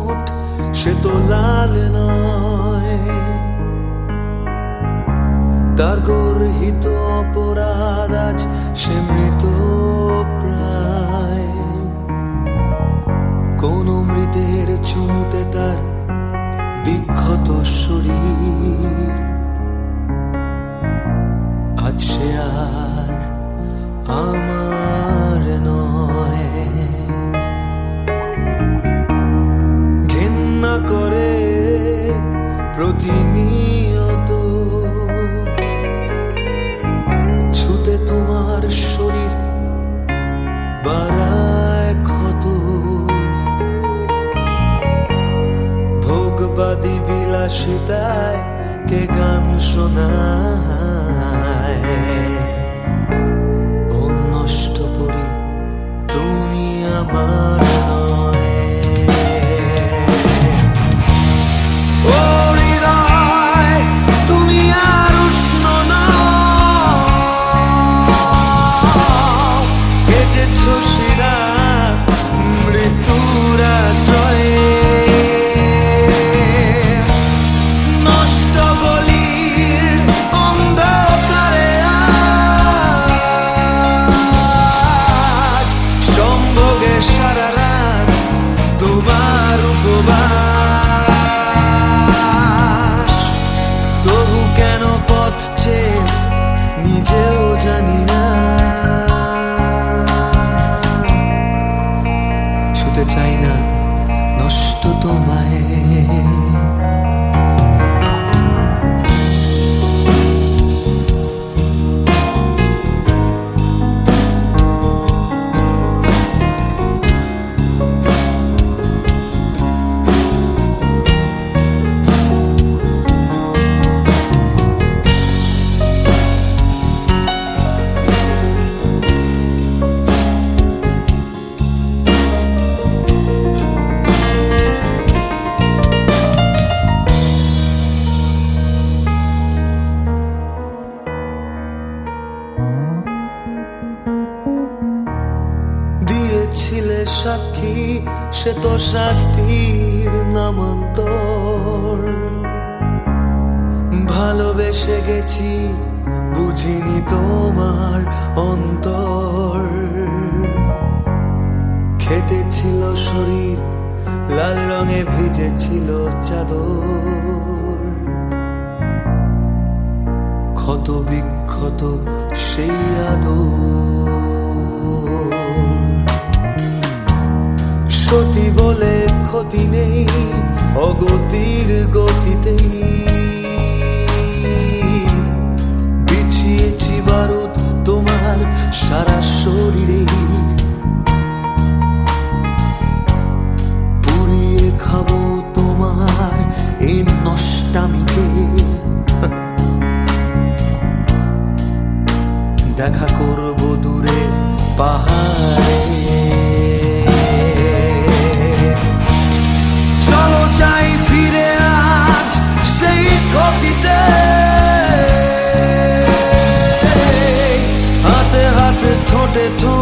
ঠোঁট সে তো লাল নয়, তার গর্হিত অপরাধ আজ সে মৃত প্রায়। কোন মৃতের চুমুতে তার বিক্ষত শরীর, আজ সে আর আমার নয়। ঘেন্না করে প্রতিনিয়ত ছুতে তোমার শরীর, বাড়ায় ক্ষত। ভোগবাদী বিলাসিতায় কে গান শোনায়, ও নষ্ট পরি তুমি আমার নয়। ও হৃদয় তুমি আর উষ্ণ নও, কেটেছ শিরা মৃত্যুর আশ্রয়ে। সারা রাত তোমার উপবাস, তবু কেন পথ চেয়ে নিজেও জানি না। ছুতে চাই না নষ্ট তোমায়, ছিলে সাক্ষী সে তো শাস্তির নামান্তর। ভালোবেসে গেছি বুঝিনি তোমার অন্তর, খেটেছিল শরীর লাল রঙে ভিজেছিল চাদর। ক্ষত বিক্ষত সেই আদর, সতী বলে ক্ষতি নেই অগতির গতিতেই। বিছিয়েছি বারুদ তোমার সারা শরীরে, পুড়িয়ে খাবো তোমার এই নষ্টামিকে। দেখা করবো দূরে পাহাড়ে, চলো যাই ফিরে আজ সেই গতিতে। হাতে হাতে ঠোঁটে ঠোঁট